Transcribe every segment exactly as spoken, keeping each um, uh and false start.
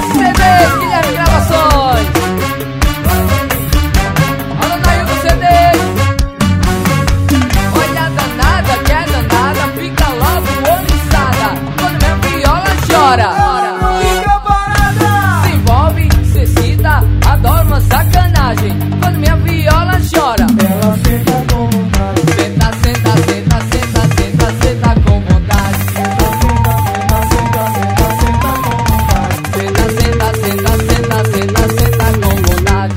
C Ds, Guilherme Gravações. Alô, Nailton C Ds. Olha a danada, que é danada, fica logo oriçada quando minha viola chora. Fica parada. Se envolve, se excita, adora uma sacanagem quando minha viola chora. Ela senta com vontade. Senta, senta, senta, senta, senta, senta com vontade. Senta, senta, senta, senta, senta, senta com vontade.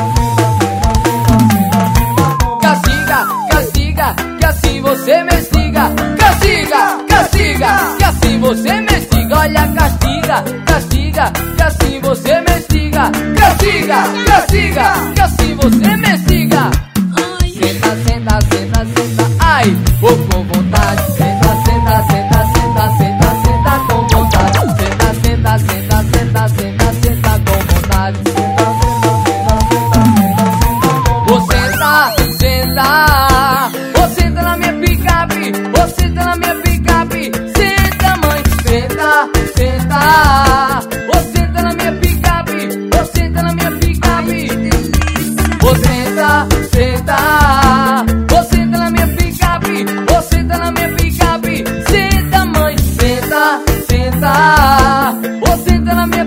Castiga, castiga, que assim você me estiga. Castiga, castiga, que assim você me estiga. Olha, castiga, castiga, que assim você me estiga. Castiga, castiga, que assim você me estiga. Senta, senta, senta, senta, ai, vou com vontade. Senta, senta, senta, senta, senta, senta com vontade. Senta, senta, senta, senta, senta, senta com vontade. Vou sentar, sentar, vou sentar na minha picape, vou sentar na minha picape. Senta, mãe, senta, senta, vou sentar na minha picape, vou sentar na minha picape. Vou sentar, sentar, vou sentar na minha picape, vou sentar na minha picape. Senta, mãe, senta, senta, vou sentar na minha